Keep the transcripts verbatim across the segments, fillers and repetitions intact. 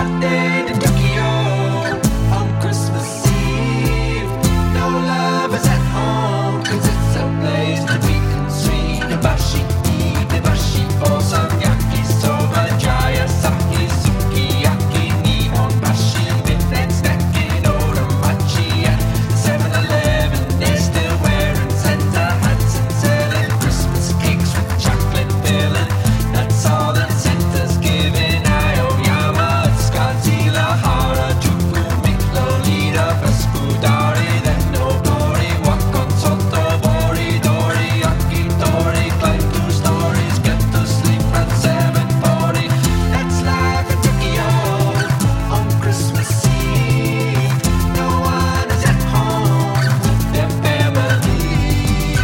London and Tokyo on Christmas Eve. No lovers at home, 'cause it's a place to be sweet. Nabashi, nabashi for some yakisoba, jaya, sake, sukiyaki, nihon bashi, midnight snacking, odomachi at seven eleven. They're still wearing Santa hats and selling Christmas cakes with chocolate filling. That's all that Santa's giving. Aoyama, Scottsdale, Harajuku, Lolita, Pescudari, then nobody. Walk on Soto, Bori, Dori, Yakitori, climb two stories, get to sleep at seven forty. That's life in Tokyo on Christmas Eve. No one is at home with their families.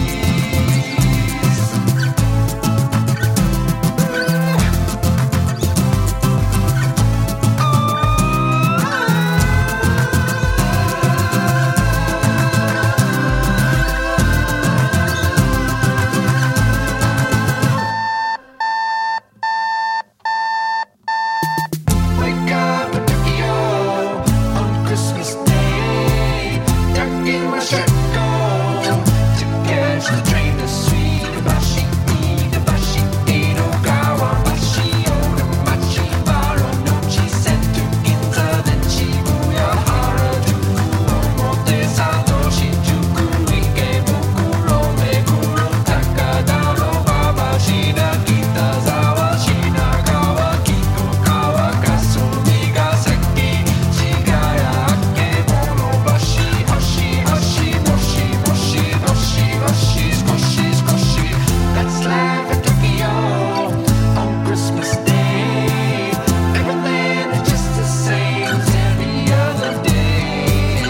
Wake up in Tokyo on Christmas Day. Tuck in my shirt, go to catch the train to Suidabashi, Iidabashi, Edogawa, Bashi, Odomachi, Baronochi, Sentu, Ginza, then Shibuya, Harajuku, Omotesando, Shinjuku, Ikebukuro, Meguro, Takadaro, Babashina, Kitazawa, Shinagawa, Kikukawa, Kasumigaseki, Shigaya, Akemonobashi, Hoshi, Hoshi, Moshi, Moshi, Hoshi, Hoshi, Skoshi, Skoshi. That's life in Tokyo on Christmas Day. Everything is just the same as every other day.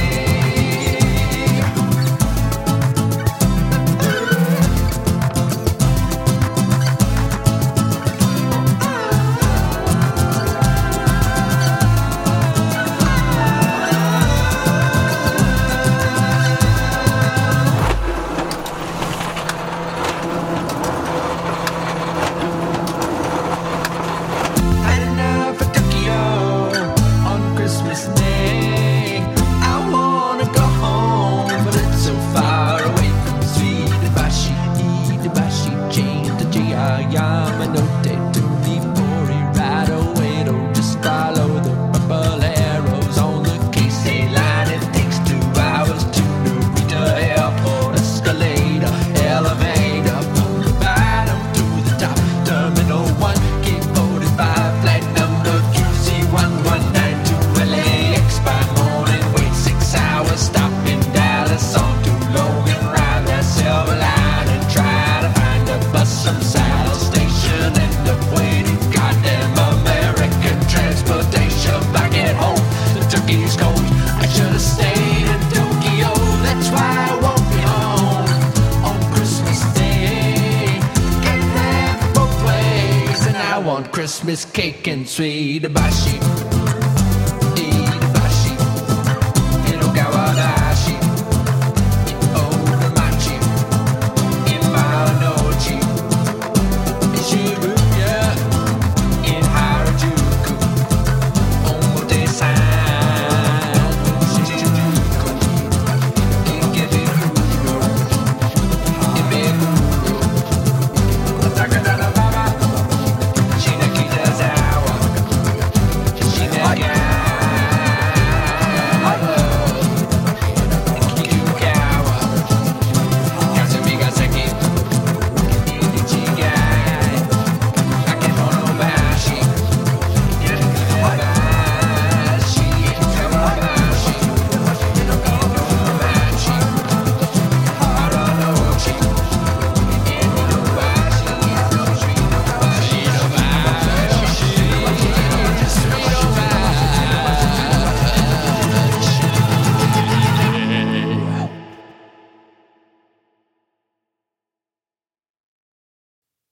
Had enough of Tokyo on Christmas Day. I wanna go home, but it's so far away from Suidabashi, Iidabashi, Jane to Jayayama, no day to leave Bori right away. Don't just follow the purple arrows on the Keisei line. It takes two hours to Narita Airport, escalator, elevator, from the bottom to the top. Terminal one, gate forty-five, flight number Q Z one one nine to L A X by morning. Wait six hours, stop in Dallas on to Logan, ride that silver line and try to find a bus some South Station. End up waiting, goddamn American transportation. Back at home, the turkey's cold. I should have stayed in Tokyo. That's why I won't be home on Christmas Day. Can't have it both ways, and I want Christmas cake and Suidabashi.